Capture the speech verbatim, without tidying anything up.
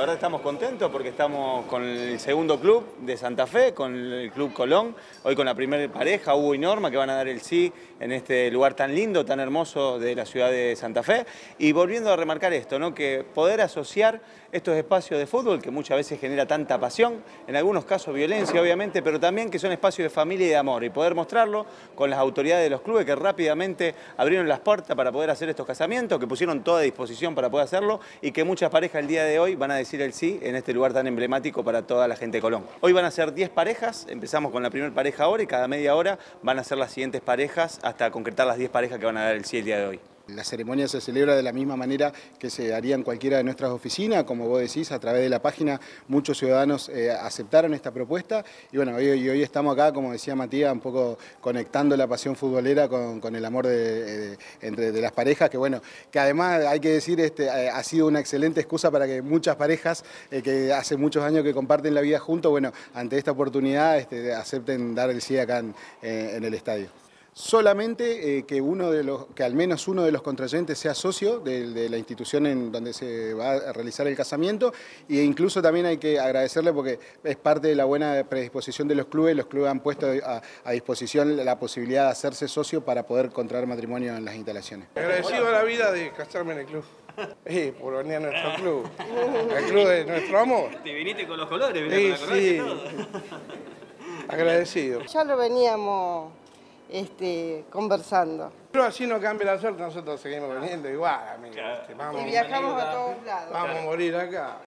verdad estamos contentos porque estamos con el segundo club de Santa Fe, con el Club Colón, hoy con la primera pareja, Hugo y Norma, que van a dar el sí en este lugar tan lindo, tan hermoso de la ciudad de Santa Fe. Y volviendo a remarcar esto, ¿no? Que poder asociar estos espacios de fútbol, que muchas veces genera tanta pasión, en algunos casos violencia obviamente, pero también que son espacios de familia y de amor, y poder mostrarlo con las autoridades de los clubes que rápidamente abrieron las puertas para poder hacer estos casamientos, que pusieron toda disposición para poder hacerlo, y que muchas parejas el día de hoy van a decir el sí en este lugar tan emblemático para toda la gente de Colón. Hoy van a ser diez parejas, empezamos con la primera pareja ahora y cada media hora van a ser las siguientes parejas hasta concretar las diez parejas que van a dar el sí el día de hoy. La ceremonia se celebra de la misma manera que se haría en cualquiera de nuestras oficinas, como vos decís, a través de la página muchos ciudadanos eh, aceptaron esta propuesta y bueno, hoy, y hoy estamos acá, como decía Matías, un poco conectando la pasión futbolera con, con el amor de, de, entre, de las parejas, que bueno, que además hay que decir, este, ha sido una excelente excusa para que muchas parejas eh, que hace muchos años que comparten la vida juntos, bueno, ante esta oportunidad este, acepten dar el sí acá en, eh, en el estadio. Solamente eh, que, uno de los, que al menos uno de los contrayentes sea socio de, de la institución en donde se va a realizar el casamiento e incluso también hay que agradecerle porque es parte de la buena predisposición de los clubes, los clubes han puesto a, a disposición la posibilidad de hacerse socio para poder contraer matrimonio en las instalaciones. Agradecido a la vida de casarme en el club. Sí, por venir a nuestro club, el club de nuestro amor. Te viniste con los colores, sí, con la corona sí. y todo. Agradecido. Ya lo veníamos este, conversando. Pero así no cambia la suerte, nosotros seguimos viniendo igual, amigos. Claro. Este, vamos, Y viajamos a todos lados. Vamos a morir acá.